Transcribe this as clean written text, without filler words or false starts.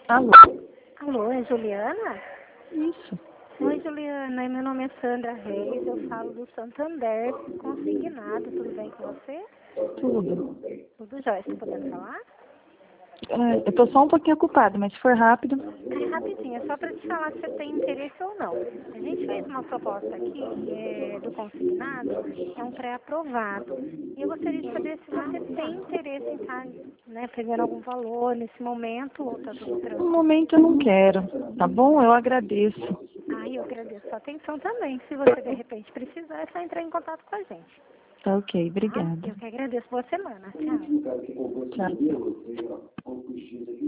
Alô? Alô, é Juliana? Isso. Oi, Juliana, meu nome é Sandra Reis, eu falo do Santander Consignado, tudo bem com você? Tudo. Tudo jóia, você tá podendo falar? Eu tô só um pouquinho ocupada, mas se for rápido. É rapidinho, é só para te falar se você tem interesse ou não. A gente fez uma proposta aqui do consignado, é um pré-aprovado. E eu gostaria de saber se você tem interesse em estar, pegando algum valor nesse momento ou tá tudo No tranquilo. momento eu não quero, tá bom? Eu agradeço. Eu agradeço a atenção também. Se você de repente precisar, é só entrar em contato com a gente. Tá ok, Tá? obrigada. Eu que agradeço. Boa semana. Tchau. Tchau.